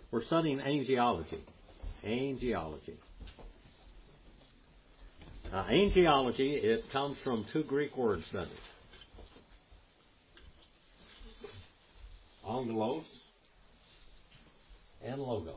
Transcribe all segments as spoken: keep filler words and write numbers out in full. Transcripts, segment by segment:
We're studying angelology. Angelology. Now, angelology, it comes from two Greek word studies. Angelos and logos.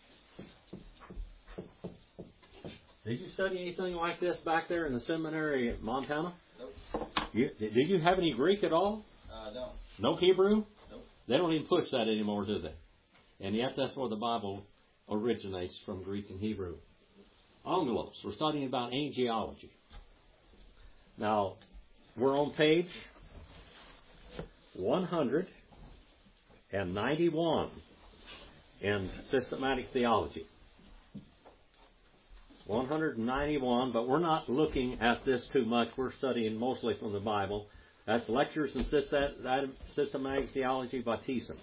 Did you study anything like this back there in the seminary at Montana? Nope. You, did you have any Greek at all? Uh, no. No Hebrew? Nope. They don't even push that anymore, do they? And yet that's where the Bible originates, from Greek and Hebrew. Angelos. We're studying about angelology. Now, we're on page one hundred ninety-one in Systematic Theology. one hundred ninety-one, but we're not looking at this too much. We're studying mostly from the Bible. That's Lectures in Systematic Theology by Thiessen.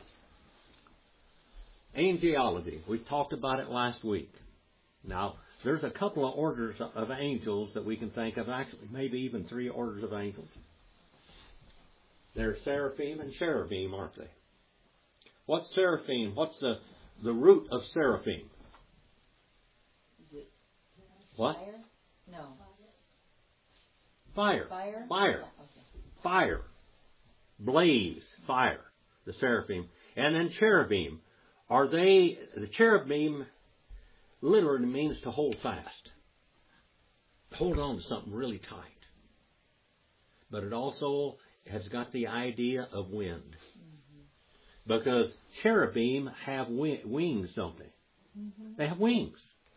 Angelology. We talked about it last week. Now, there's a couple of orders of angels that we can think of, actually maybe even three orders of angels. They're seraphim and cherubim, aren't they? What's seraphim? What's the, the root of seraphim? Is it What? fire? No. Fire. Fire? Fire. Yeah, okay. Fire. Blaze. Fire. The seraphim. And then cherubim. Are they, the cherubim literally means to hold fast. Hold on to something really tight. But it also has got the idea of wind. Mm-hmm. Because cherubim have wi- wings, don't they? Mm-hmm. They have wings.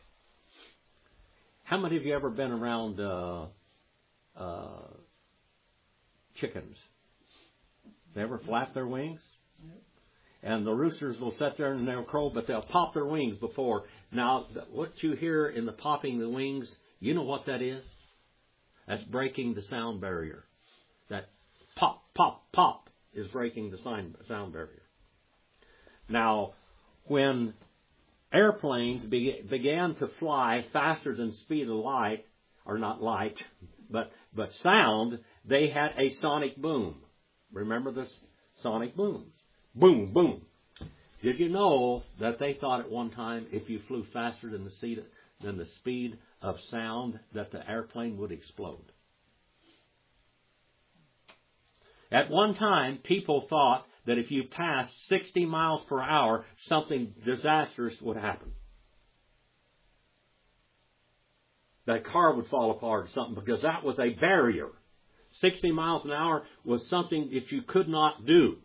How many of you ever been around uh, uh, chickens? They ever flap their wings? Nope. And the roosters will sit there and they'll crow, but they'll pop their wings before. Now, what you hear in the popping the wings, you know what that is? That's breaking the sound barrier. That pop, pop, pop is breaking the sound barrier. Now, when airplanes be, began to fly faster than speed of light, or not light, but, but sound, they had a sonic boom. Remember the sonic booms? Boom, boom. Did you know that they thought at one time if you flew faster than the speed, than the speed of sound that the airplane would explode? At one time, people thought that if you passed sixty miles per hour, something disastrous would happen. That car would fall apart or something, because that was a barrier. sixty miles an hour was something that you could not do.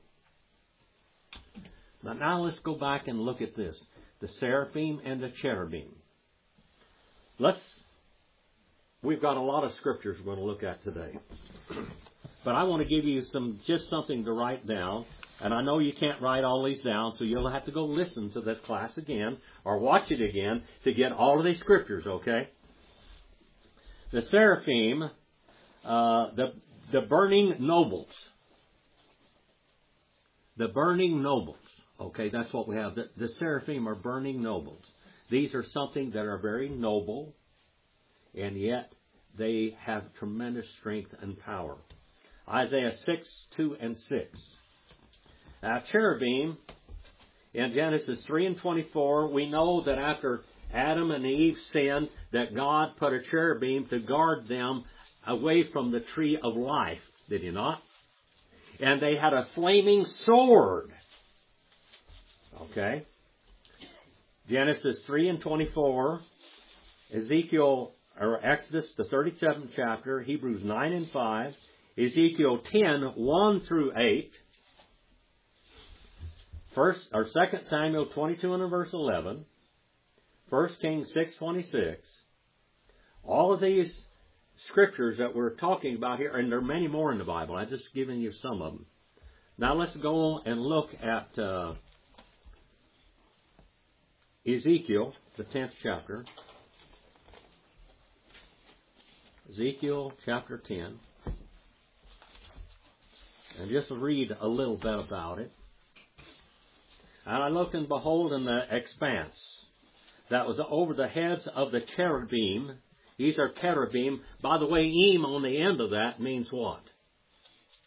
But now let's go back and look at this. The seraphim and the cherubim. Let's, we've got a lot of scriptures we're going to look at today. But I want to give you some, just something to write down. And I know you can't write all these down, so you'll have to go listen to this class again or watch it again to get all of these scriptures, okay? The seraphim, uh, the, the burning nobles. The burning nobles. Okay, that's what we have. The, the seraphim are burning nobles. These are something that are very noble, and yet they have tremendous strength and power. Isaiah six, two and six. Now, cherubim, in Genesis three and twenty-four, we know that after Adam and Eve sinned, that God put a cherubim to guard them away from the tree of life. Did He not? And they had a flaming sword. Okay. Genesis three and twenty-four, Ezekiel, or Exodus, the thirty-seventh chapter, Hebrews nine and five, Ezekiel ten, one through eight, First or Second Samuel twenty-two and verse eleven, First Kings six twenty-six. All of these scriptures that we're talking about here, and there are many more in the Bible. I'm just giving you some of them. Now let's go and look at uh, Ezekiel, the tenth chapter. Ezekiel chapter ten. And just read a little bit about it. And I looked, and behold, in the expanse that was over the heads of the cherubim. These are cherubim. By the way, im on the end of that means what?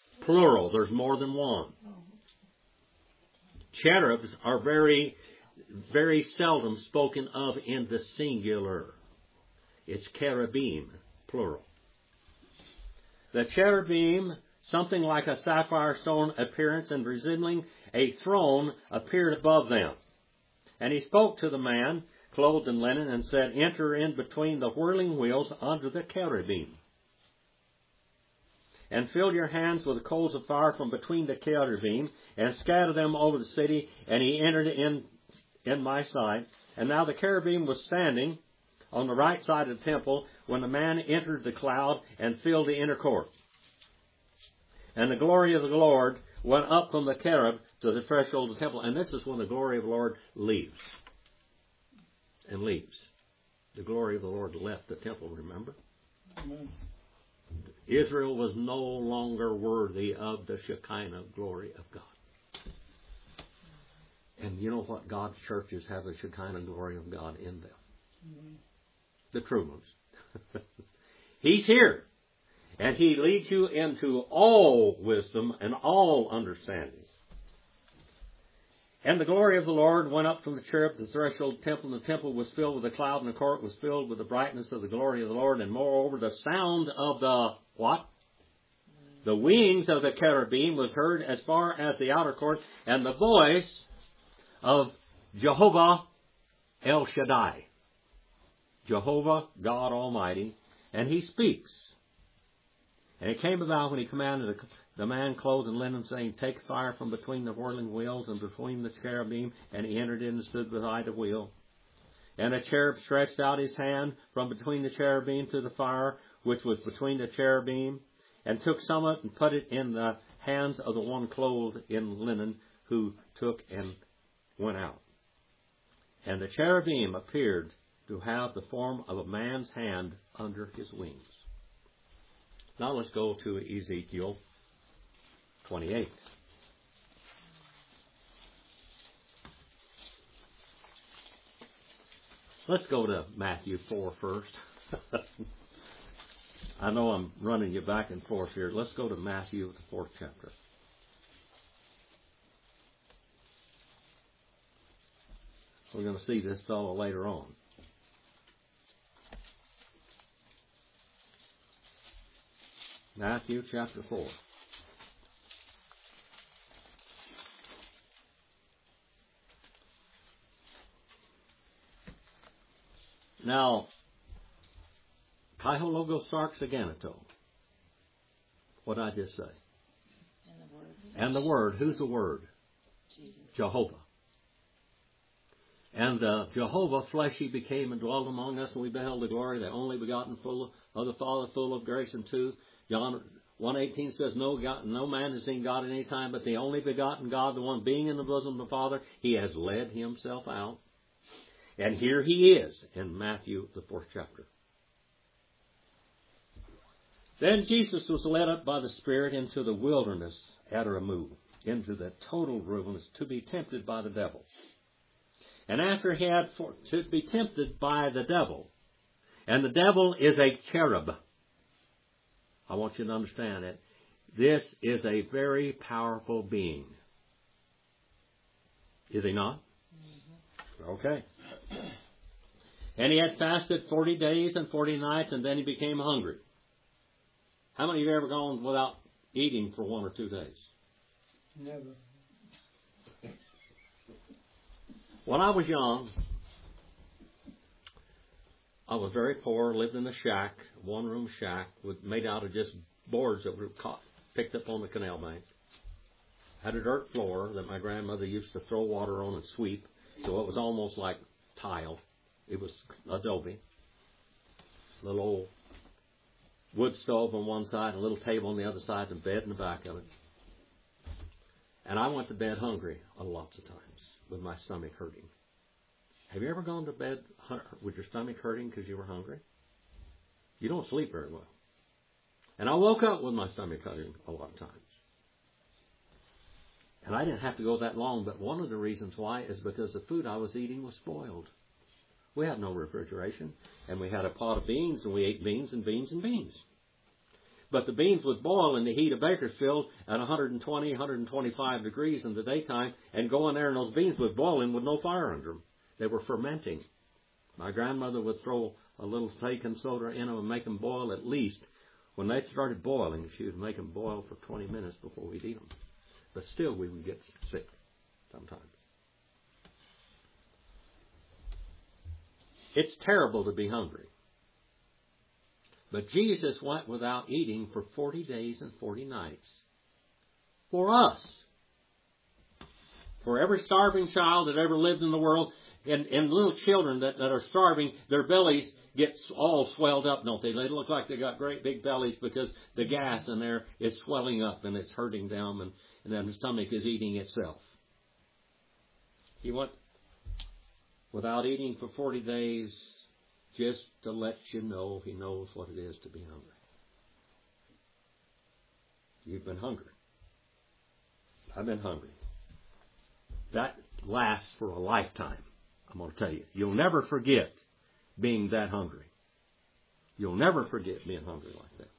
Plural. There's more than one. Cherubs are very, very seldom spoken of in the singular. It's cherubim, plural. The cherubim, something like a sapphire stone appearance and resembling a throne, appeared above them. And he spoke to the man, clothed in linen, and said, Enter in between the whirling wheels under the cherubim, and fill your hands with the coals of fire from between the cherubim, and scatter them over the city. And he entered in in my sight. And now the cherubim was standing on the right side of the temple when the man entered the cloud and filled the inner court. And the glory of the Lord went up from the cherub to the threshold of the temple. And this is when the glory of the Lord leaves. And leaves. The glory of the Lord left the temple, remember? Amen. Israel was no longer worthy of the Shekinah glory of God. And you know what? God's churches have the Shekinah glory of God in them. Mm-hmm. The true ones. He's here. And He leads you into all wisdom and all understanding. And the glory of the Lord went up from the cherub to the threshold of the temple, and the temple was filled with a cloud, and the court was filled with the brightness of the glory of the Lord. And moreover, the sound of the, what? The wings of the cherubim was heard as far as the outer court, and the voice of Jehovah El Shaddai. Jehovah, God Almighty, and He speaks. And it came about when He commanded the man clothed in linen, saying, Take fire from between the whirling wheels and between the cherubim. And he entered in and stood beside the wheel. And a cherub stretched out his hand from between the cherubim to the fire, which was between the cherubim, and took some of it and put it in the hands of the one clothed in linen, who took and went out. And the cherubim appeared to have the form of a man's hand under his wings. Now let's go to Ezekiel twenty-eight. Let's go to Matthew four first. I know I'm running you back and forth here. Let's go to Matthew, the fourth chapter. We're going to see this fellow later on. Matthew chapter four. Now, Kaiho Logos Sarx Aganato. What did I just say? And the Word. And the Word. Who's the Word? Jesus. Jehovah. And uh, Jehovah, fleshy, became and dwelt among us, and we beheld the glory, the only begotten full of the Father, full of grace and truth. John one eighteen says, no, God, no man has seen God at any time, but the only begotten God, the one being in the bosom of the Father, He has led Himself out. And here He is in Matthew, the fourth chapter. Then Jesus was led up by the Spirit into the wilderness, Adaramu, into the total wilderness, to be tempted by the devil. And after he had for, to be tempted by the devil, and the devil is a cherub. I want you to understand that this is a very powerful being. Is he not? Mm-hmm. Okay. And he had fasted forty days and forty nights, and then he became hungry. How many of you have ever gone without eating for one or two days? Never. When I was young, I was very poor, lived in a shack, one-room shack, with, made out of just boards that were caught, picked up on the canal bank. Had a dirt floor that my grandmother used to throw water on and sweep, so it was almost like tile. It was adobe. Little old wood stove on one side, a little table on the other side, and a bed in the back of it. And I went to bed hungry a lots of times, with my stomach hurting. Have you ever gone to bed with your stomach hurting because you were hungry? You don't sleep very well. And I woke up with my stomach hurting a lot of times. And I didn't have to go that long, but one of the reasons why is because the food I was eating was spoiled. We had no refrigeration, and we had a pot of beans, and we ate beans and beans and beans. But the beans would boil in the heat of Bakersfield at one hundred twenty, one hundred twenty-five degrees in the daytime, and go in there and those beans would boil in with no fire under them. They were fermenting. My grandmother would throw a little baking soda in them and make them boil at least. When they started boiling, she would make them boil for twenty minutes before we'd eat them. But still, we would get sick sometimes. It's terrible to be hungry. But Jesus went without eating for forty days and forty nights. For us. For every starving child that ever lived in the world, and, and little children that, that are starving, their bellies get all swelled up, don't they? They look like they got great big bellies because the gas in there is swelling up and it's hurting them, and, and then the stomach is eating itself. He went without eating for forty days just to let you know He knows what it is to be hungry. You've been hungry. I've been hungry. That lasts for a lifetime, I'm going to tell you. You'll never forget being that hungry. You'll never forget being hungry like that.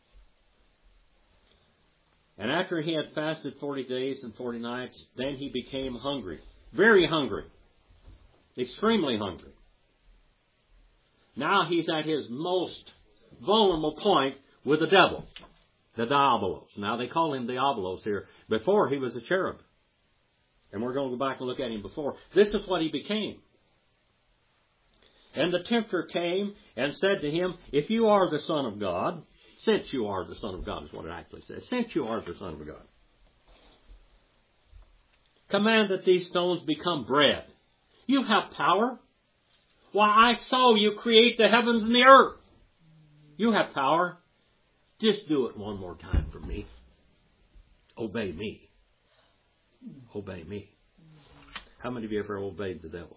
And after He had fasted forty days and forty nights, then He became hungry. Very hungry. Extremely hungry. Now He's at His most vulnerable point with the devil. The Diabolos. Now they call Him Diabolos here. Before He was a cherub. And we're going to go back and look at Him before. This is what He became. And the tempter came and said to Him, if you are the Son of God, since you are the Son of God is what it actually says, since you are the Son of God, command that these stones become bread. You have power. Why, I saw you create the heavens and the earth. You have power. Just do it one more time for me. Obey me. Obey me. How many of you ever obeyed the devil?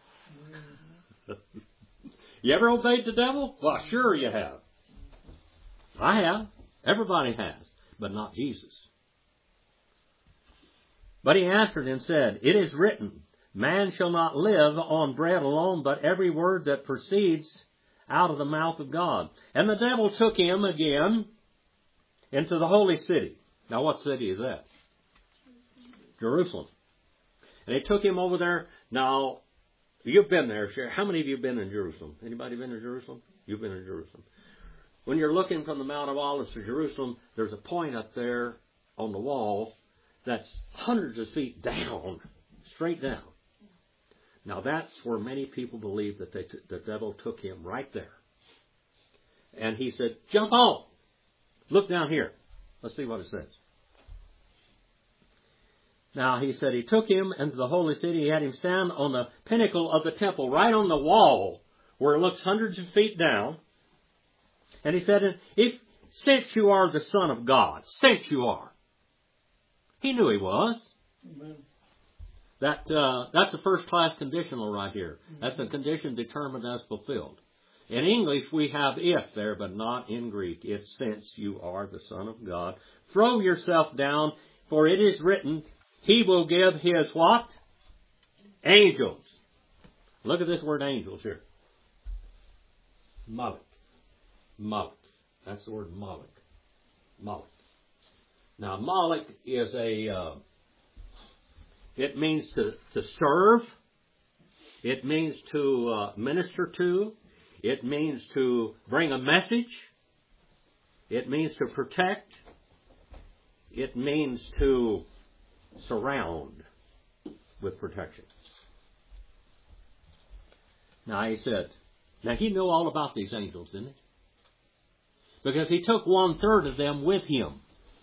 You ever obeyed the devil? Well, sure you have. I have. Everybody has. But not Jesus. But He answered and said, it is written, man shall not live on bread alone, but every word that proceeds out of the mouth of God. And the devil took Him again into the holy city. Now what city is that? Jerusalem. And He took Him over there. Now, you've been there. How many of you have been in Jerusalem? Anybody been to Jerusalem? You've been in Jerusalem. When you're looking from the Mount of Olives to Jerusalem, there's a point up there on the wall that's hundreds of feet down, straight down. Now that's where many people believe that they t- the devil took Him right there. And He said, jump on. Look down here. Let's see what it says. Now He said He took Him into the holy city. He had Him stand on the pinnacle of the temple, right on the wall, where it looks hundreds of feet down. And He said, if since you are the Son of God, since you are. He knew He was. Amen. That uh, that's a first-class conditional right here. That's a condition determined as fulfilled. In English, we have if there, but not in Greek. It's since you are the Son of God. Throw yourself down, for it is written, He will give His what? Angels. Look at this word angels here. Malak. Malak. That's the word Malak. Malak. Now, Malak is a... Uh, It means to, to serve. It means to uh, minister to. It means to bring a message. It means to protect. It means to surround with protection. Now he said, now He knew all about these angels, didn't He? Because He took one third of them with Him.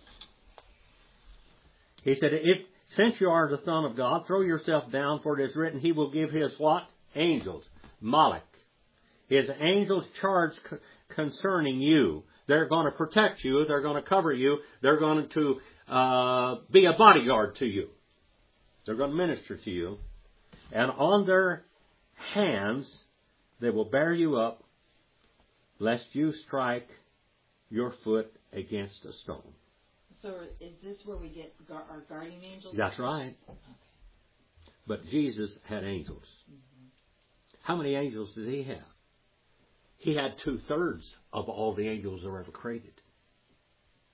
He said, if since you are the Son of God, throw yourself down, for it is written, He will give His what? Angels. Malak. His angels charge c- concerning you. They're going to protect you. They're going to cover you. They're going to uh, be a bodyguard to you. They're going to minister to you. And on their hands, they will bear you up, lest you strike your foot against a stone. So is this where we get gar- our guardian angels? That's right. Okay. But Jesus had angels. Mm-hmm. How many angels did He have? He had two-thirds of all the angels that were ever created.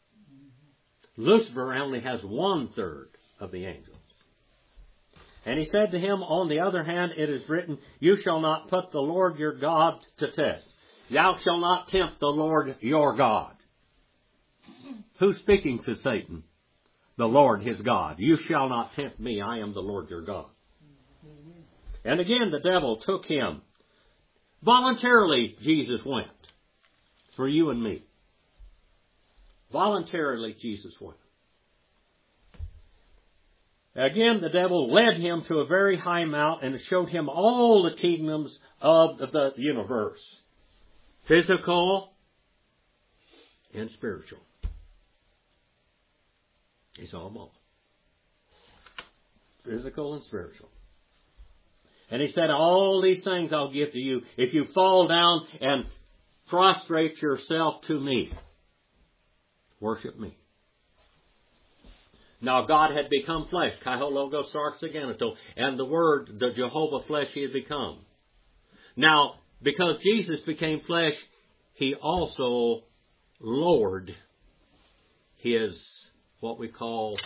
Lucifer only has one third of the angels. And he said to him, on the other hand, it is written, you shall not put the Lord your God to test. Thou shalt not tempt the Lord your God. Who's speaking to Satan? The Lord his God. You shall not tempt me. I am the Lord your God. And again the devil took him. Voluntarily Jesus went. For you and me. Voluntarily Jesus went. Again, the devil led him to a very high mount and showed him all the kingdoms of the universe. Physical and spiritual. He saw them all. Physical and spiritual. And he said, all these things I'll give to you if you fall down and prostrate yourself to me. Worship me. Now God had become flesh. Kaiho Logos Sarx Agenital. And the Word, the Jehovah flesh he had become. Now, because Jesus became flesh, he also lowered his, what we call,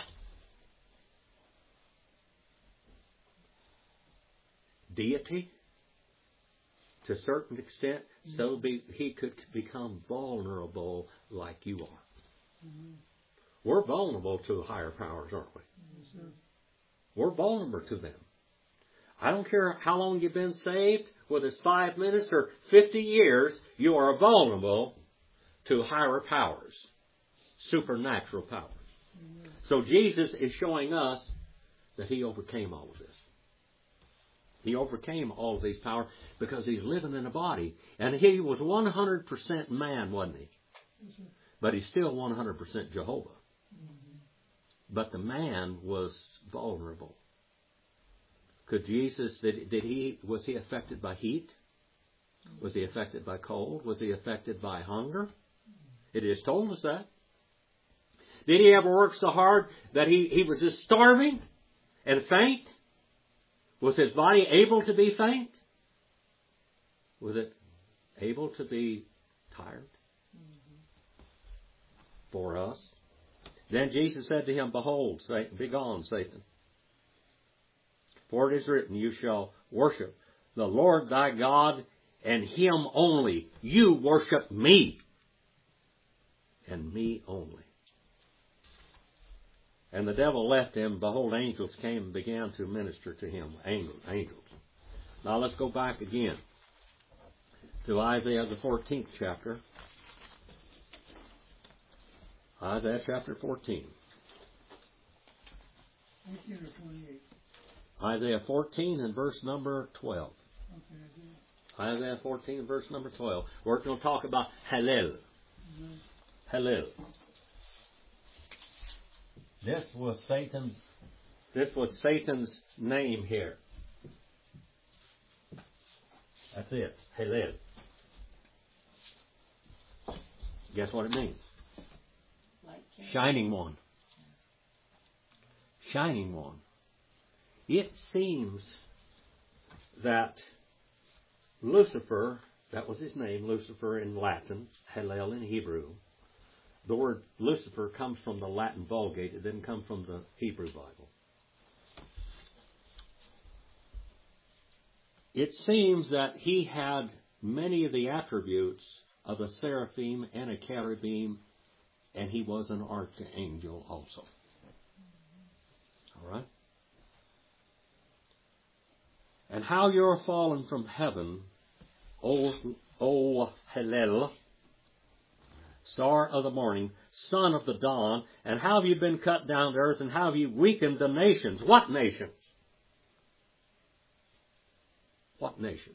deity to a certain extent, mm-hmm. so be, he could become vulnerable like you are. Mm-hmm. We're vulnerable to higher powers, aren't we? Mm-hmm. We're vulnerable to them. I don't care how long you've been saved, whether it's five minutes or fifty years, you are vulnerable to higher powers, supernatural powers. Mm-hmm. So Jesus is showing us that he overcame all of this. He overcame all of these powers because he's living in a body. And he was one hundred percent man, wasn't he? Mm-hmm. But he's still one hundred percent Jehovah. Mm-hmm. But the man was vulnerable. Could Jesus, did, did he, was he affected by heat? Was he affected by cold? Was he affected by hunger? It is told us that. Did he ever work so hard that he, he was just starving and faint? Was his body able to be faint? Was it able to be tired? Mm-hmm. For us. Then Jesus said to him, behold, Satan, begone, Satan. For it is written, you shall worship the Lord thy God, and him only. You worship me, and me only. And the devil left him. Behold, angels came and began to minister to him. Angels, angels. Now let's go back again to Isaiah the fourteenth chapter. Isaiah chapter fourteen. eighteen or twenty-eight. Isaiah fourteen and verse number twelve. Okay, Isaiah fourteen and verse number twelve. We're going to talk about Hallel. Mm-hmm. Hallel. This was Satan's. This was Satan's name here. That's it. Hallel. Guess what it means? Shining one. Shining one. It seems that Lucifer, that was his name, Lucifer in Latin, Hallel in Hebrew. The word Lucifer comes from the Latin Vulgate. It didn't come from the Hebrew Bible. It seems that he had many of the attributes of a seraphim and a cherubim, and he was an archangel also. All right? And how you're fallen from heaven, O, o Hallel, star of the morning, son of the dawn, and how have you been cut down to earth, and how have you weakened the nations? What nations? What nations?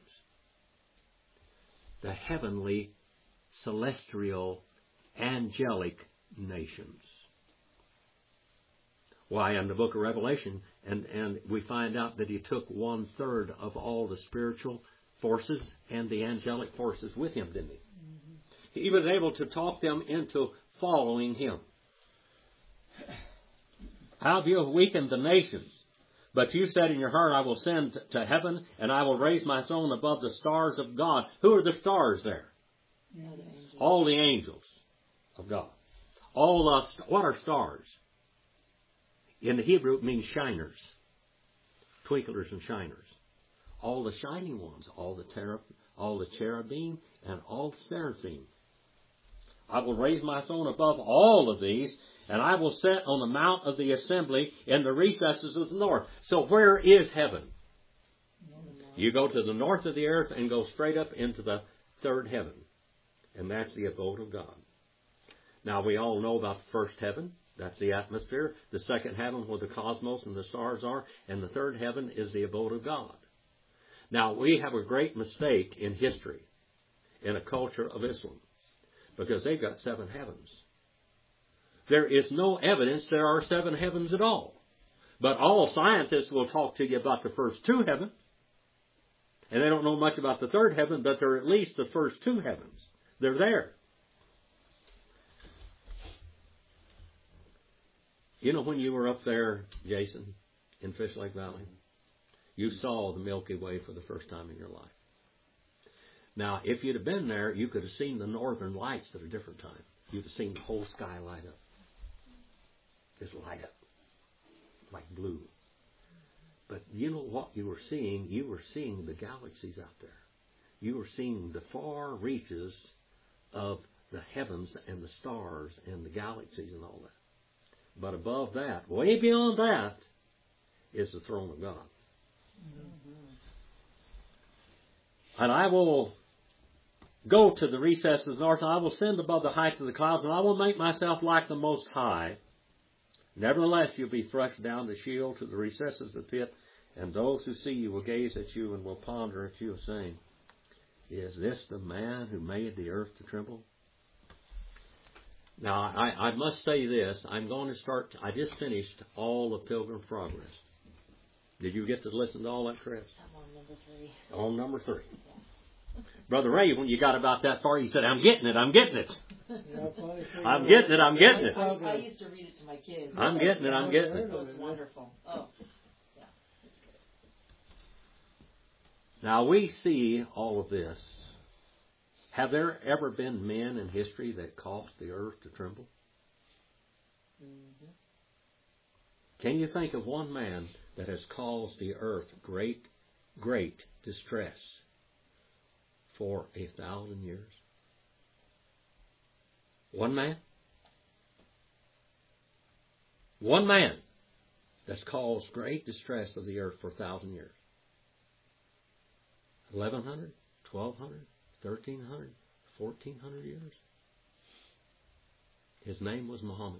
The heavenly, celestial, angelic nations. Why, in the book of Revelation, and, and we find out that he took one third of all the spiritual forces and the angelic forces with him, didn't he? Mm-hmm. He was able to talk them into following him. How have you weakened the nations? But you said in your heart, I will send to heaven, and I will raise my throne above the stars of God. Who are the stars there? All the angels. All the angels of God. All the, what are stars? In the Hebrew, it means shiners, twinklers and shiners. All the shining ones, all the cherub, all the cherubim, and all the seraphim. I will raise my throne above all of these, and I will sit on the mount of the assembly in the recesses of the north. So where is heaven? You go to the north of the earth and go straight up into the third heaven. And that's the abode of God. Now we all know about the first heaven. That's the atmosphere. The second heaven where the cosmos and the stars are. And the third heaven is the abode of God. Now we have a great mistake in history, in a culture of Islam, because they've got seven heavens. There is no evidence there are seven heavens at all. But all scientists will talk to you about the first two heavens. And they don't know much about the third heaven, but they're at least the first two heavens. They're there. You know when you were up there, Jason, in Fish Lake Valley, you saw the Milky Way for the first time in your life. Now, if you'd have been there, you could have seen the northern lights at a different time. You'd have seen the whole sky light up. Just light up. Like blue. But you know what you were seeing? You were seeing the galaxies out there. You were seeing the far reaches of the heavens and the stars and the galaxies and all that. But above that, way beyond that, is the throne of God. Mm-hmm. And I will go to the recesses of the north, and I will ascend above the heights of the clouds, and I will make myself like the Most High. Nevertheless, you'll be thrust down the Sheol to the recesses of the pit, and those who see you will gaze at you and will ponder at you, saying, is this the man who made the earth to tremble? Now, I, I must say this. I'm going to start, I just finished all of Pilgrim's Progress. Did you get to listen to all that, Chris? I'm on number three. On number three. Yeah. Brother Ray, when you got about that far, he said, I'm getting it, I'm getting it. I'm getting it, I'm getting it. I, I used to read it to my kids. I'm getting it, I'm getting it. Oh, it's wonderful. Oh, yeah, it's good. Now, we see all of this. Have there ever been men in history that caused the earth to tremble? Mm-hmm. Can you think of one man that has caused the earth great, great distress for a thousand years? One man? One man that's caused great distress of the earth for a thousand years. Eleven hundred? Twelve hundred? Thirteen hundred? Fourteen hundred years? His name was Muhammad.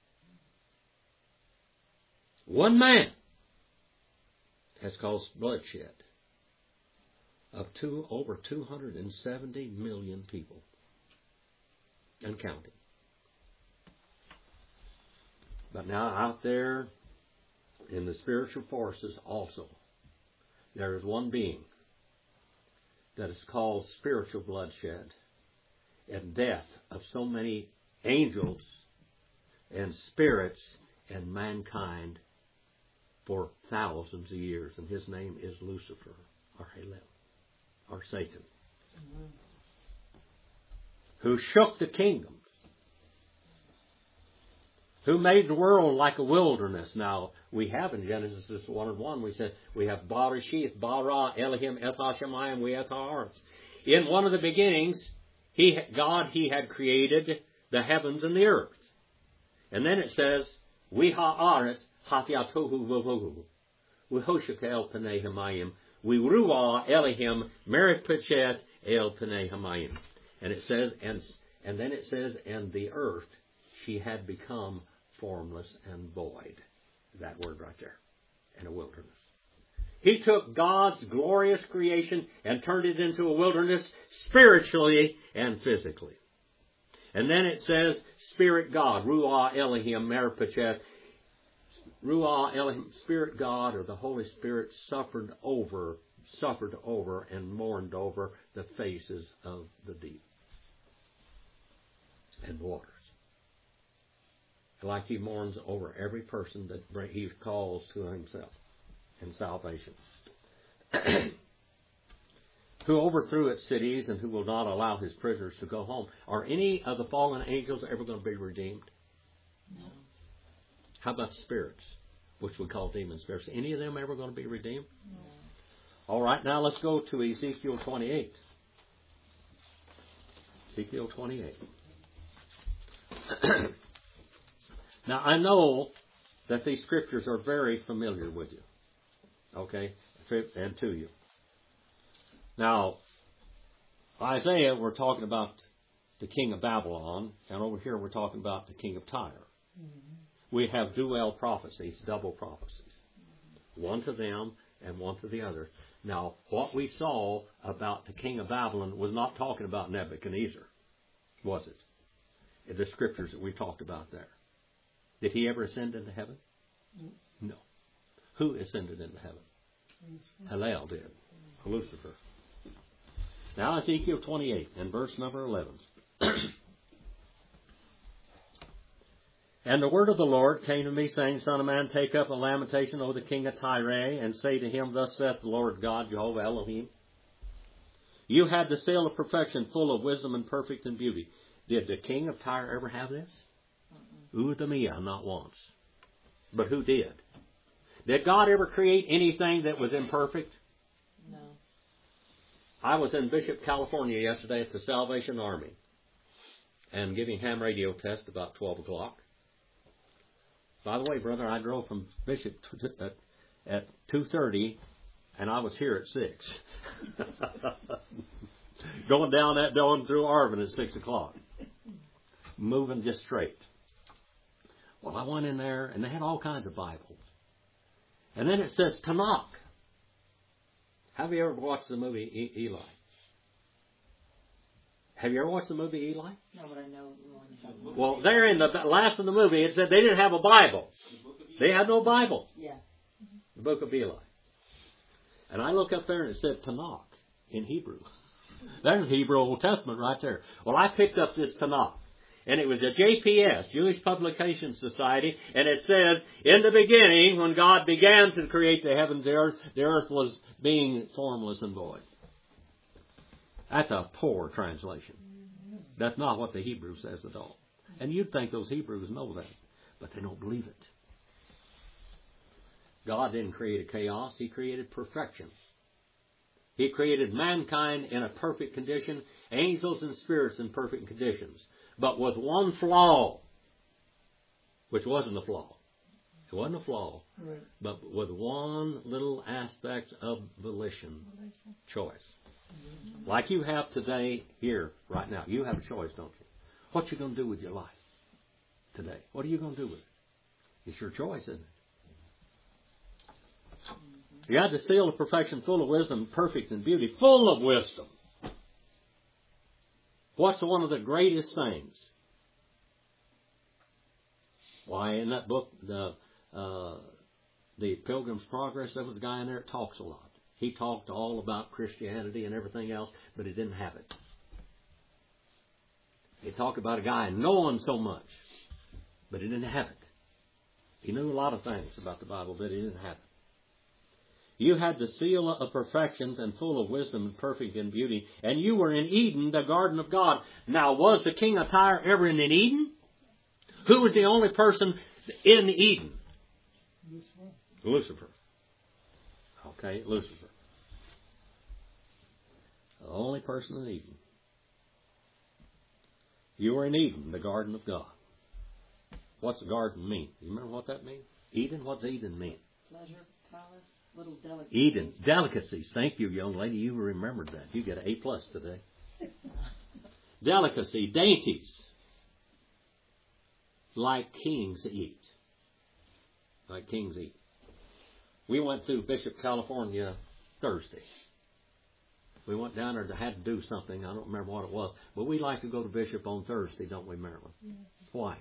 One man has caused bloodshed of two, over two hundred seventy million people and counting. But now out there in the spiritual forces also, there is one being that is caused spiritual bloodshed and death of so many angels and spirits and mankind for thousands of years. And his name is Lucifer, or Hallel, or Satan, mm-hmm. who shook the kingdoms, who made the world like a wilderness. Now, we have in Genesis one and one, we said, we have Barashith, Bara, Elohim, Ethah Shemayim, we Ethah Aretz. In one of the beginnings, he, God, He had created the heavens and the earth. And then it says, we ha'aretz, hatiatohu vuvuhu, we hoshek el pnei hamayim, we ruah Elohim, merit pachet el pnei hamayim. And it says, and, and then it says, and the earth, she had become formless and void. That word right there. In a wilderness. He took God's glorious creation and turned it into a wilderness spiritually and physically. And then it says, Spirit God, Ruah Elohim Merpachet. Ruah Elohim, Spirit God, or the Holy Spirit, suffered over, suffered over and mourned over the faces of the deep and waters. Like He mourns over every person that He calls to Himself in salvation. Who overthrew its cities and who will not allow His prisoners to go home. Are any of the fallen angels ever going to be redeemed? No. How about spirits, which we call demon spirits? Any of them ever going to be redeemed? No. All right, now let's go to Ezekiel twenty-eight. Ezekiel twenty-eight. Now, I know that these scriptures are very familiar with you. Okay? And to you. Now, Isaiah, we're talking about the king of Babylon, and over here we're talking about the king of Tyre. Mm-hmm. We have dual prophecies, double prophecies. Mm-hmm. One to them and one to the other. Now, what we saw about the king of Babylon was not talking about Nebuchadnezzar, was it? In the scriptures that we talked about there. Did he ever ascend into heaven? Mm-hmm. No. Who ascended into heaven? Hallel did. Lucifer. Now Ezekiel twenty-eight and verse number eleven. And the word of the Lord came to me, saying, Son of man, take up a lamentation over the king of Tyre, and say to him, Thus saith the Lord God, Jehovah Elohim, you had the seal of perfection, full of wisdom and perfect in beauty. Did the king of Tyre ever have this? Ooh, the Mia, not once. But who did? Did God ever create anything that was imperfect? No. I was in Bishop, California yesterday at the Salvation Army and giving ham radio test about twelve o'clock. By the way, brother, I drove from Bishop at, at two thirty and I was here at six. Going down that going through Arvin at six o'clock. Moving just straight. Well, I went in there and they had all kinds of Bibles. And then it says Tanakh. Have you ever watched the movie e- Eli? Have you ever watched the movie Eli? No, but I know the one. Well, there in the last of the movie, it said they didn't have a Bible. They had no Bible. Yeah. The book of Eli. And I look up there and it said Tanakh in Hebrew. There's Hebrew Old Testament right there. Well, I picked up this Tanakh. And it was a J P S, Jewish Publication Society, and it said, in the beginning, when God began to create the heavens and the earth, the earth was being formless and void. That's a poor translation. That's not what the Hebrew says at all. And you'd think those Hebrews know that, but they don't believe it. God didn't create a chaos. He created perfection. He created mankind in a perfect condition, angels and spirits in perfect conditions. But with one flaw, which wasn't a flaw. It wasn't a flaw. Right. But with one little aspect of volition, choice. Mm-hmm. Like you have today, here, right now. You have a choice, don't you? What you going to do with your life today? What are you going to do with it? It's your choice, isn't it? Mm-hmm. You have the seal of perfection, full of wisdom, perfect in beauty, full of wisdom. What's one of the greatest things? Why, in that book, the uh, the Pilgrim's Progress, there was a guy in there that talks a lot. He talked all about Christianity and everything else, but he didn't have it. He talked about a guy knowing so much, but he didn't have it. He knew a lot of things about the Bible, but he didn't have it. You had the seal of perfection and full of wisdom and perfect in beauty. And you were in Eden, the garden of God. Now, was the king of Tyre ever in Eden? Who was the only person in Eden? Lucifer. Lucifer. Okay, Lucifer. The only person in Eden. You were in Eden, the garden of God. What's a garden mean? You remember what that means? Eden? What's Eden mean? Pleasure, palace. Little delicacies. Eden. Delicacies. Thank you, young lady. You remembered that. You get an A plus today. Delicacy. Dainties. Like kings eat. Like kings eat. We went through Bishop, California Thursday. We went down there to had to do something. I don't remember what it was. But we like to go to Bishop on Thursday, don't we, Marilyn? Why?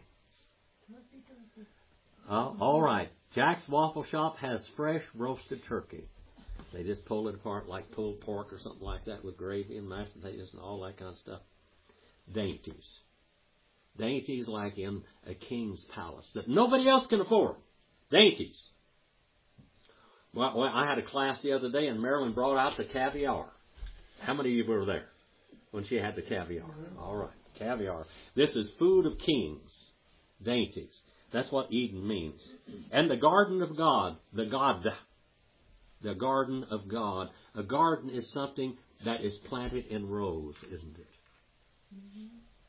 Uh, all right. Jack's Waffle Shop has fresh roasted turkey. They just pull it apart like pulled pork or something like that with gravy and mashed potatoes and all that kind of stuff. Dainties. Dainties like in a king's palace that nobody else can afford. Dainties. Well, well, I had a class the other day and Marilyn brought out the caviar. How many of you were there when she had the caviar? All right. Caviar. This is food of kings. Dainties. That's what Eden means. And the garden of God, the God, the garden of God. A garden is something that is planted in rows, isn't it? Mm-hmm.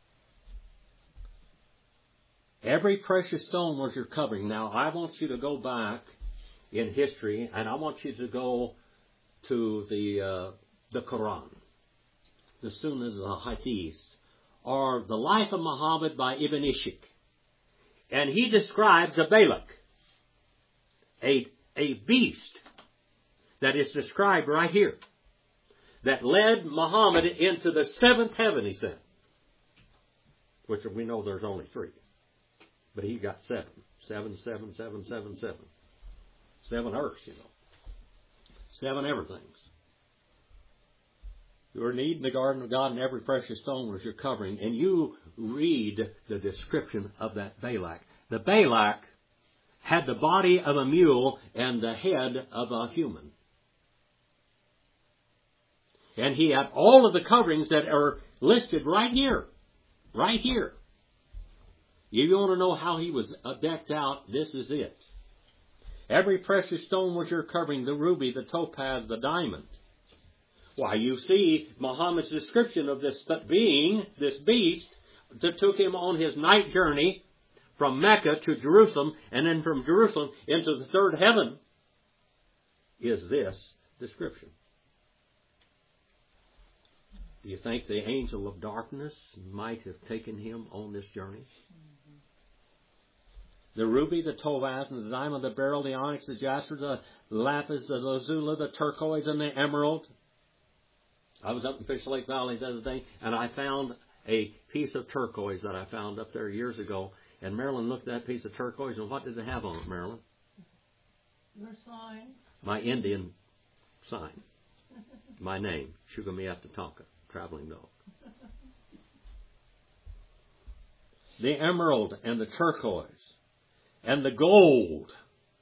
Every precious stone was your covering. Now, I want you to go back in history, and I want you to go to the uh, the Quran, the Sunnahs, the Hadiths, or the Life of Muhammad by Ibn Ishaq. And he describes a Balak, a, a beast that is described right here, that led Muhammad into the seventh heaven, he said, which we know there's only three. But he got seven. Seven, seven, seven, seven, seven. Seven earths, you know. Seven everythings. You were in Eden, the garden of God, and every precious stone was your covering. And you read the description of that Balak. The Balak had the body of a mule and the head of a human. And he had all of the coverings that are listed right here. Right here. If you want to know how he was decked out, this is it. Every precious stone was your covering, the ruby, the topaz, the diamond. Why, you see Muhammad's description of this being, this beast, that took him on his night journey from Mecca to Jerusalem, and then from Jerusalem into the third heaven, is this description. Do you think the angel of darkness might have taken him on this journey? The ruby, the topaz, and the diamond, the beryl, the onyx, the jasper, the lapis, the lazuli, the turquoise, and the emerald. I was up in Fish Lake Valley the other day, and I found a piece of turquoise that I found up there years ago. And Marilyn looked at that piece of turquoise, and what did it have on it, Marilyn? Your sign. My Indian sign. My name, Shugamiat Tatanka, traveling dog. The emerald and the turquoise. And the gold,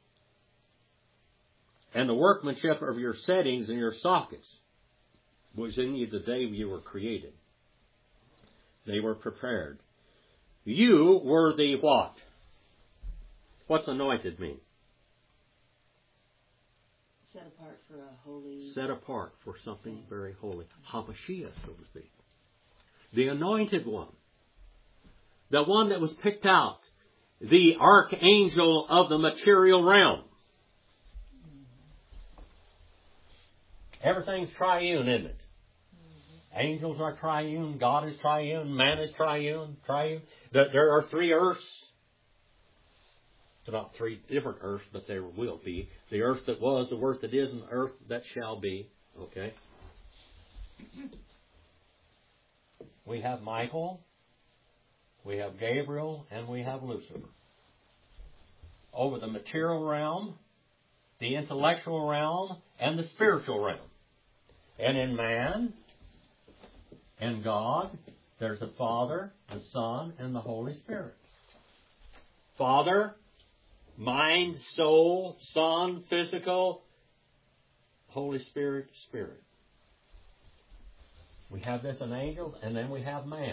and the workmanship of your settings and your sockets was in you the day you were created. They were prepared. You were the what? What's anointed mean? Set apart for a holy... Set apart for something very holy. Hamashiach, so to speak. The anointed one. The one that was picked out. The archangel of the material realm. Everything's triune, isn't it? Mm-hmm. Angels are triune, God is triune, man is triune, triune. There are three earths. It's not three different earths, but there will be. The earth that was, the earth that is, and the earth that shall be. Okay? We have Michael. We have Gabriel, and we have Lucifer. Over the material realm, the intellectual realm, and the spiritual realm. And in man and God, there's the Father, the Son, and the Holy Spirit. Father, mind, soul, Son, physical, Holy Spirit, Spirit. We have this in angels, and then we have man.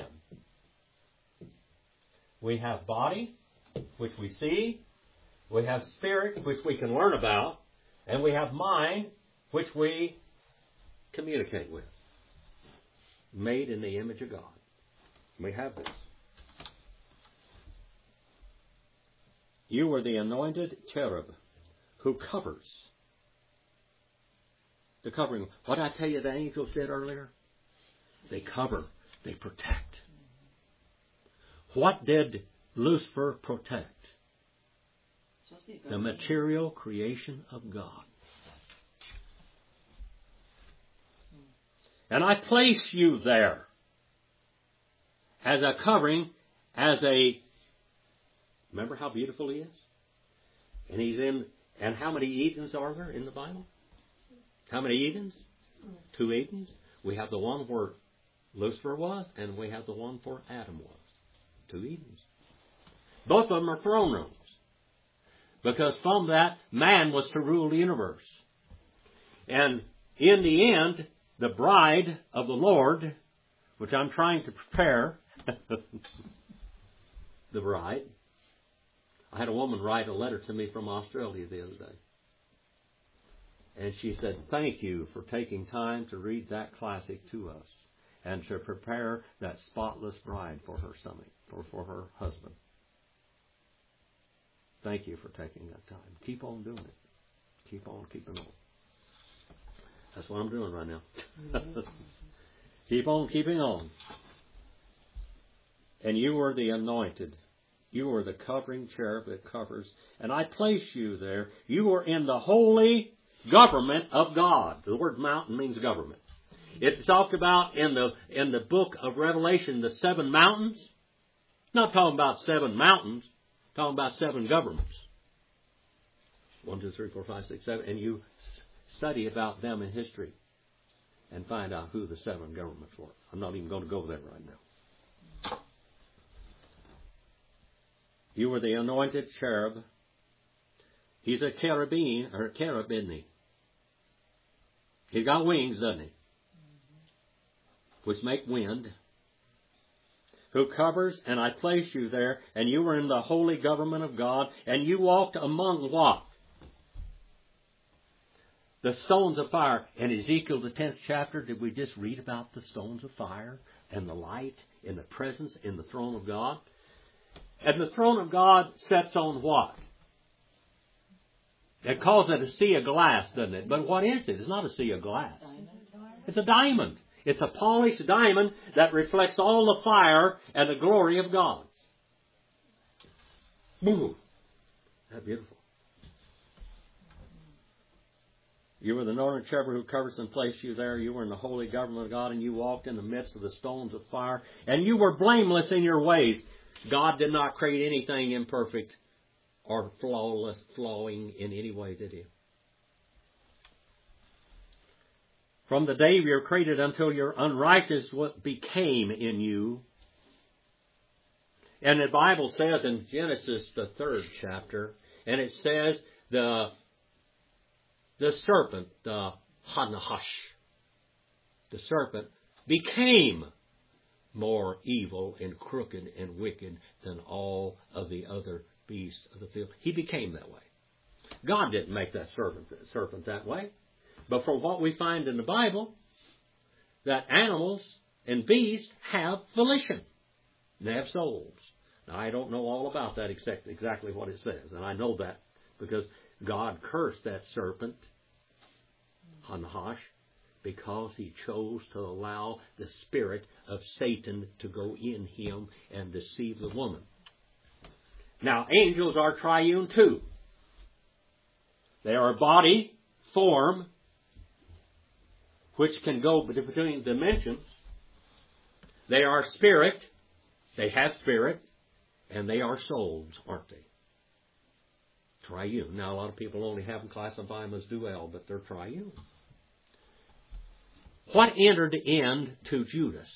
We have body, which we see. We have spirit, which we can learn about. And we have mind, which we communicate with. Made in the image of God. We have this. You were the anointed cherub who covers. The covering. What did I tell you the angels did earlier? They cover. They protect. What did Lucifer protect? The material creation of God. And I place you there as a covering, as a... Remember how beautiful he is? And he's in... And how many Edens are there in the Bible? How many Edens? Two Edens. We have the one where Lucifer was, and we have the one where Adam was. Two Edens. Both of them are throne rooms. Because from that, man was to rule the universe. And in the end, the bride of the Lord, which I'm trying to prepare, the bride, I had a woman write a letter to me from Australia the other day. And she said, thank you for taking time to read that classic to us and to prepare that spotless bride for her son, or for her husband. Thank you for taking that time. Keep on doing it. Keep on keeping on. That's what I'm doing right now. Keep on keeping on. And you were the anointed. You were the covering cherub that covers. And I place you there. You were in the holy government of God. The word mountain means government. It's talked about in the in the book of Revelation, the seven mountains. Not talking about seven mountains. Talking about seven governments. One, two, three, four, five, six, seven. And you study about them in history and find out who the seven governments were. I'm not even going to go there right now. You were the anointed cherub. He's a cherubim, or cherub, isn't he? He's got wings, doesn't he? Which make wind. Who covers, and I place you there, and you were in the holy government of God, and you walked among what? The stones of fire. In Ezekiel, the tenth chapter, did we just read about the stones of fire and the light in the presence in the throne of God? And the throne of God sets on what? It calls it a sea of glass, doesn't it? But what is it? It's not a sea of glass. It's a diamond. It's a polished diamond that reflects all the fire and the glory of God. Boom. That's beautiful. You were the northern cherub who covers and placed you there. You were in the holy government of God, and you walked in the midst of the stones of fire. And you were blameless in your ways. God did not create anything imperfect or flawless, flawing in any way, did He? From the day you were created until your unrighteousness became in you. And the Bible says in Genesis, the third chapter, and it says the the serpent, the Hanahash, the serpent became more evil and crooked and wicked than all of the other beasts of the field. He became that way. God didn't make that serpent, serpent that way. But from what we find in the Bible, that animals and beasts have volition. They have souls. Now, I don't know all about that except exactly what it says. And I know that because God cursed that serpent, Hanahash, because he chose to allow the spirit of Satan to go in him and deceive the woman. Now, angels are triune too. They are body, form, which can go between dimensions. They are spirit, they have spirit, and they are souls, aren't they? Triune. Now, a lot of people only have them, classify them as dual, but they're triune. What entered into Judas?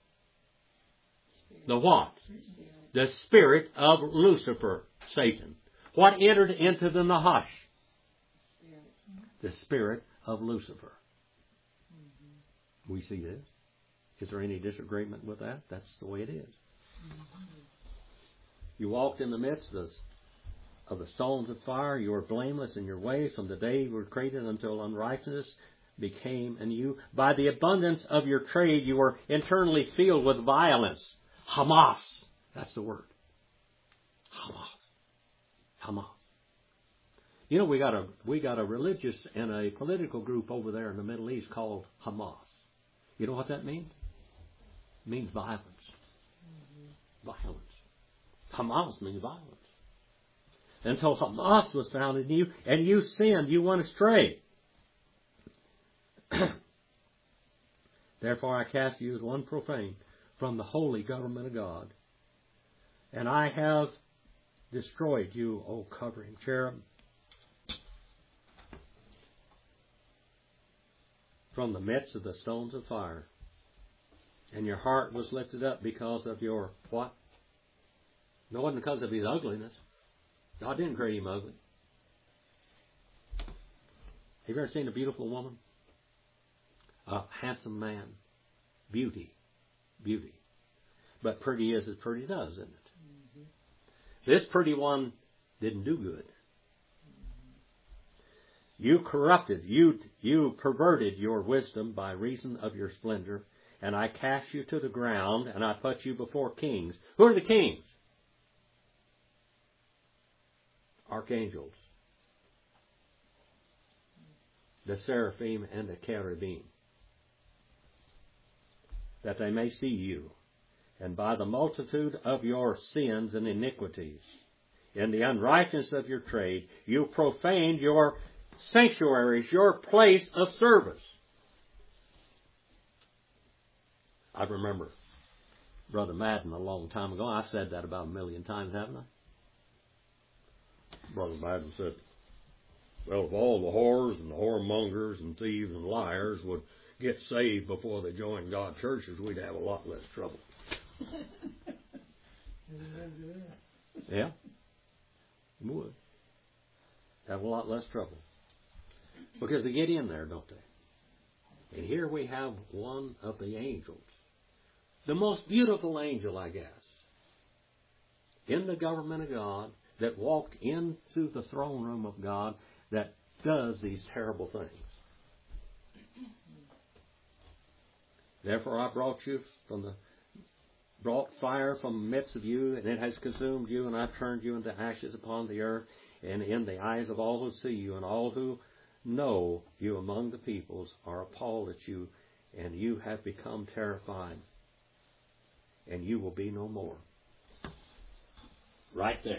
The what? The spirit of Lucifer, Satan. What entered into the Nahash? The spirit of Lucifer. We see this. Is there any disagreement with that? That's the way it is. You walked in the midst of, of the stones of fire. You were blameless in your ways from the day you were created until unrighteousness became in you. By the abundance of your trade, you were internally filled with violence. Hamas. That's the word. Hamas. Hamas. You know, we got a we got a religious and a political group over there in the Middle East called Hamas. You know what that means? It means violence. Mm-hmm. Violence. Hamas means violence. And so Hamas was found in you, and you sinned. You went astray. Therefore I cast you as one profane from the holy government of God. And I have destroyed you, O covering cherub, from the midst of the stones of fire. And your heart was lifted up because of your what? No, it wasn't because of his ugliness. God didn't create him ugly. Have you ever seen a beautiful woman? A handsome man. Beauty. Beauty. But pretty is as pretty does, isn't it? Mm-hmm. This pretty one didn't do good. You corrupted, you, you perverted your wisdom by reason of your splendor, and I cast you to the ground, and I put you before kings. Who are the kings? Archangels, the seraphim and the cherubim, that they may see you. And by the multitude of your sins and iniquities, in the unrighteousness of your trade, you profaned your sanctuaries, your place of service. I remember Brother Madden a long time ago. I've said that about a million times, haven't I? Brother Madden said, well, if all the whores and the whoremongers and thieves and liars would get saved before they joined God's churches, we'd have a lot less trouble. Yeah, we would have a lot less trouble. Because they get in there, don't they? And here we have one of the angels. The most beautiful angel, I guess, in the government of God, that walked into the throne room of God, that does these terrible things. Therefore I brought you from the brought fire from the midst of you, and it has consumed you, and I've turned you into ashes upon the earth, and in the eyes of all who see you, and all who know you among the peoples are appalled at you, and you have become terrified, and you will be no more. Right there.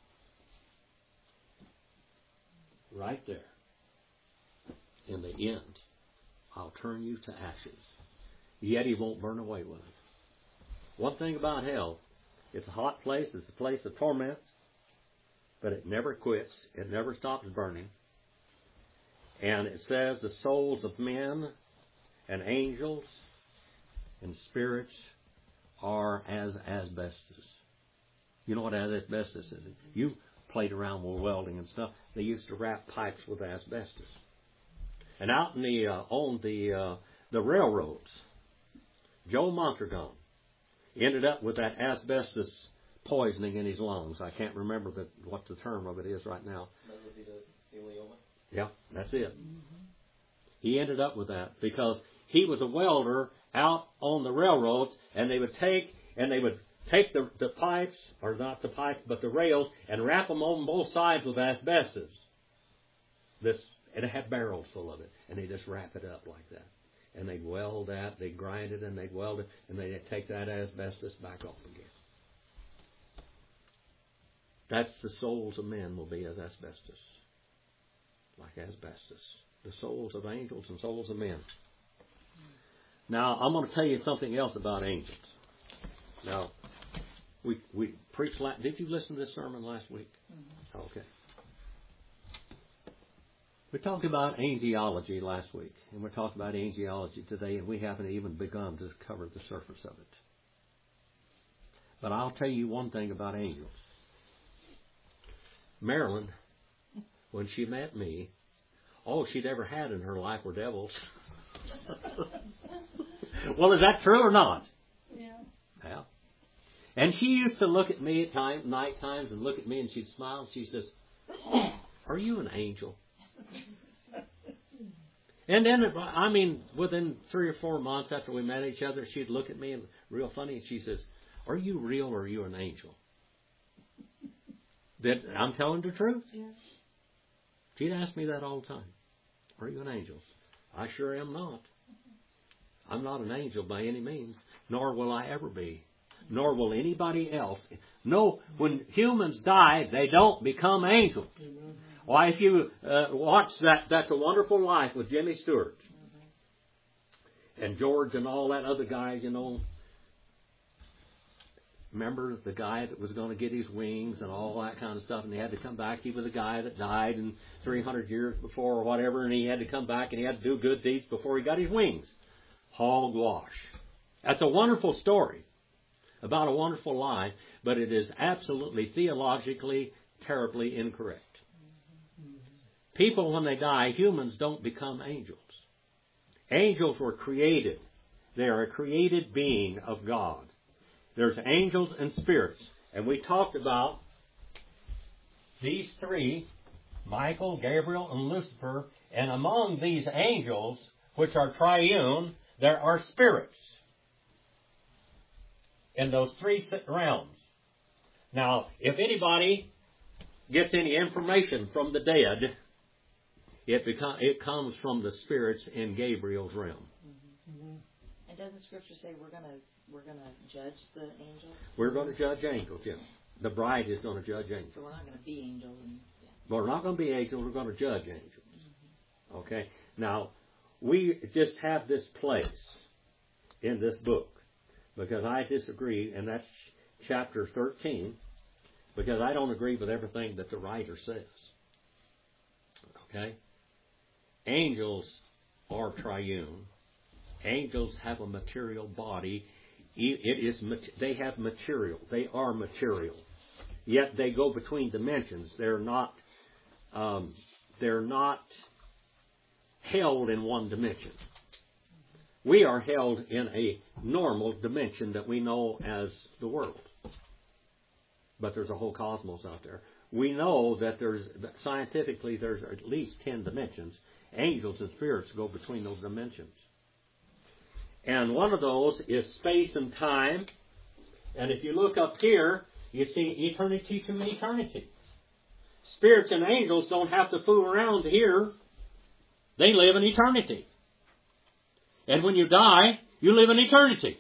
Right there. In the end, I'll turn you to ashes. Yet he won't burn away with it. One thing about hell, it's a hot place, it's a place of torment, but it never quits, it never stops burning. And it says the souls of men and angels and spirits are as asbestos. You know what asbestos is? You played around with welding and stuff. They used to wrap pipes with asbestos. And out in the uh, on the uh, the railroads, Joe Mondragon ended up with that asbestos poisoning in his lungs. I can't remember the, what the term of it is right now. Yeah, that's it. Mm-hmm. He ended up with that because he was a welder out on the railroads, and they would take and they would take the, the pipes, or not the pipes, but the rails, and wrap them on both sides with asbestos. This, and it had barrels full of it, and they just wrap it up like that. And they'd weld that, they'd grind it, and they'd weld it, and they'd take that asbestos back off again. That's the souls of men will be as asbestos. Like asbestos. The souls of angels and souls of men. Now, I'm going to tell you something else about angels. Now, we we preached last... Did you listen to this sermon last week? Mm-hmm. Okay. We talked about angelology last week, and we're talking about angelology today, and we haven't even begun to cover the surface of it. But I'll tell you one thing about angels. Marilyn, when she met me, all she'd ever had in her life were devils. Well, is that true or not? Yeah. Yeah. And she used to look at me at time, night times and look at me, and she'd smile, and she says, "Are you an angel?" And then, I mean, within three or four months after we met each other, she'd look at me and real funny, and she says, "Are you real or are you an angel?" That I'm telling the truth. Yeah. She'd ask me that all the time. "Are you an angel?" I sure am not. I'm not an angel by any means, nor will I ever be, nor will anybody else. No, when humans die, they don't become angels. Why, if you uh, watch that, That's a Wonderful Life with Jimmy Stewart and George and all that other guys, you know. Remember the guy that was going to get his wings and all that kind of stuff, and he had to come back. He was a guy that died in three hundred years before or whatever, and he had to come back and he had to do good deeds before he got his wings. Hogwash. That's a wonderful story about a wonderful life, but it is absolutely theologically terribly incorrect. People, when they die, humans don't become angels. Angels were created. They are a created being of God. There's angels and spirits. And we talked about these three, Michael, Gabriel, and Lucifer, and among these angels, which are triune, there are spirits in those three realms. Now, if anybody gets any information from the dead, it becomes it comes from the spirits in Gabriel's realm. Mm-hmm. Mm-hmm. And doesn't Scripture say we're gonna we're gonna judge the angels? We're going to judge angels, yeah. The bride is going to judge angels. So we're not going to be angels. And, yeah. Well, we're not going to be angels. We're going to judge angels. Mm-hmm. Okay. Now, we just have this place in this book because I disagree, and that's chapter thirteen, because I don't agree with everything that the writer says. Okay? Angels are triune. Angels have a material body. It is, they have material. They are material. Yet they go between dimensions. They're not, um, they're not held in one dimension. We are held in a normal dimension that we know as the world. But there's a whole cosmos out there. We know that there's, scientifically, there's at least ten dimensions. Angels and spirits go between those dimensions. And one of those is space and time. And if you look up here, you see eternity to eternity. Spirits and angels don't have to fool around here. They live in eternity. And when you die, you live in eternity.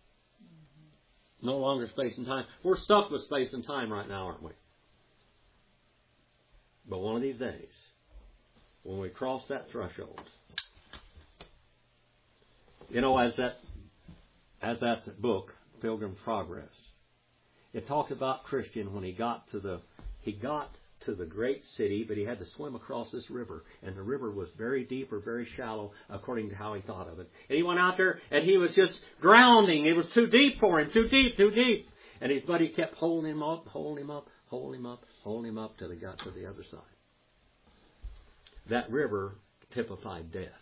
No longer space and time. We're stuck with space and time right now, aren't we? But one of these days, when we cross that threshold, you know, as that as that book, Pilgrim's Progress, it talked about Christian when he got to the he got to the great city, but he had to swim across this river, and the river was very deep or very shallow according to how he thought of it. And he went out there and he was just drowning. It was too deep for him, too deep, too deep. And his buddy kept holding him up, holding him up, holding him up, holding him up till he got to the other side. That river typified death.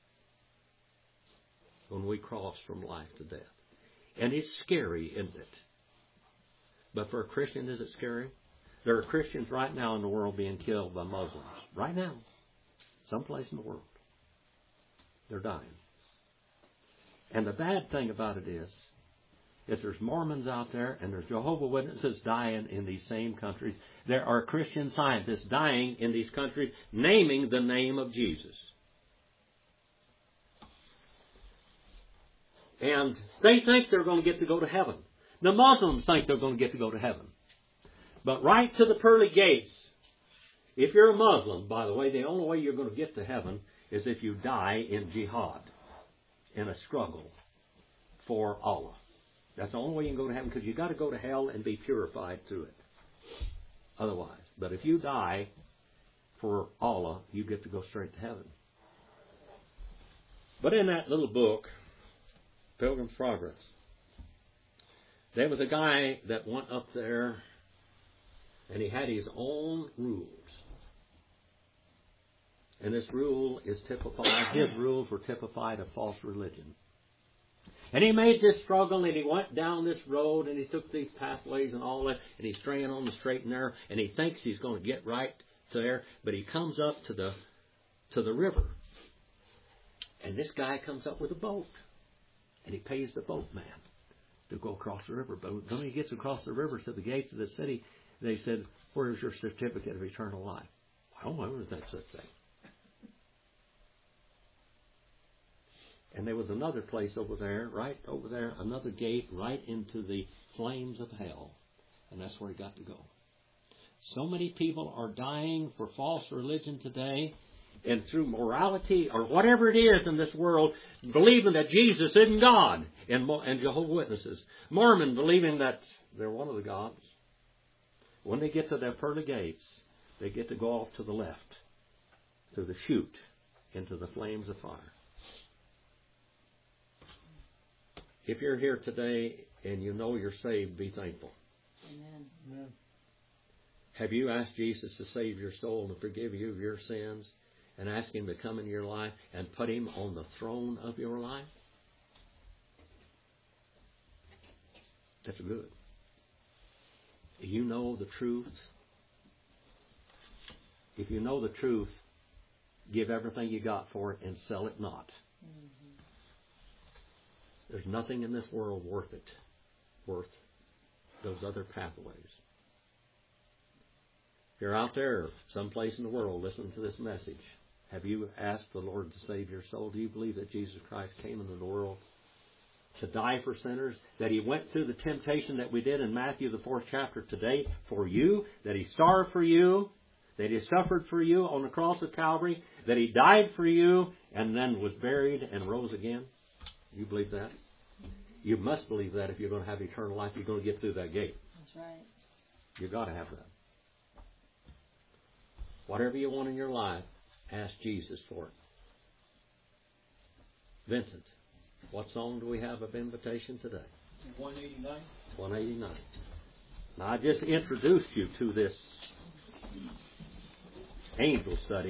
When we cross from life to death. And it's scary, isn't it? But for a Christian, is it scary? There are Christians right now in the world being killed by Muslims. Right now. Someplace in the world. They're dying. And the bad thing about it is, is there's Mormons out there and there's Jehovah's Witnesses dying in these same countries. There are Christian scientists dying in these countries naming the name of Jesus. And they think they're going to get to go to heaven. The Muslims think they're going to get to go to heaven. But right to the pearly gates, if you're a Muslim, by the way, the only way you're going to get to heaven is if you die in jihad, in a struggle for Allah. That's the only way you can go to heaven, because you've got to go to hell and be purified through it. Otherwise. But if you die for Allah, you get to go straight to heaven. But in that little book, Pilgrim's Progress, there was a guy that went up there and he had his own rules. And this rule is typified, his rules were typified of false religion. And he made this struggle and he went down this road and he took these pathways and all that and he's straying on the straight and narrow and he thinks he's going to get right there, but he comes up to the to the river. And this guy comes up with a boat. And he pays the boatman to go across the river. But when he gets across the river to the gates of the city, they said, "Where's your certificate of eternal life?" I don't know if that's such thing. And there was another place over there, right over there, another gate right into the flames of hell. And that's where he got to go. So many people are dying for false religion today, and through morality or whatever it is in this world, believing that Jesus isn't God, and, and Jehovah's Witnesses. Mormon believing that they're one of the gods. When they get to their pearly gates, they get to go off to the left, to the chute, into the flames of fire. If you're here today and you know you're saved, be thankful. Amen. Amen. Have you asked Jesus to save your soul and forgive you of your sins? And ask Him to come into your life and put Him on the throne of your life? That's good. You know the truth. if you know the truth, give everything you got for it and sell it not. Mm-hmm. There's nothing in this world worth it, worth those other pathways. If you're out there, someplace in the world, listening to this message, have you asked the Lord to save your soul? Do you believe that Jesus Christ came into the world to die for sinners? That He went through the temptation that we did in Matthew, the fourth chapter today for you? That He starved for you? That He suffered for you on the cross of Calvary? That He died for you and then was buried and rose again? You believe that? You must believe that if you're going to have eternal life. You're going to get through that gate. That's right. You've got to have that. Whatever you want in your life, ask Jesus for it. Vincent, what song do we have of invitation today? one eighty-nine. one eighty-nine. Now, I just introduced you to this angel study.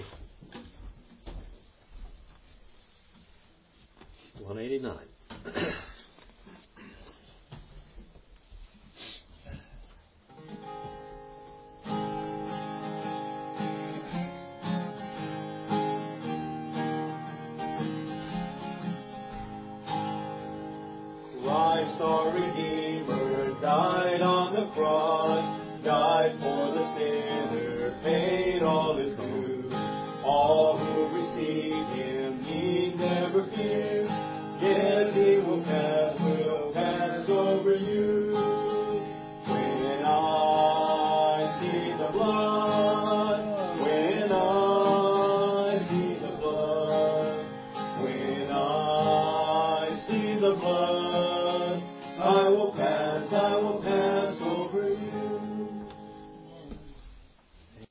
one eighty-nine. Christ our Redeemer.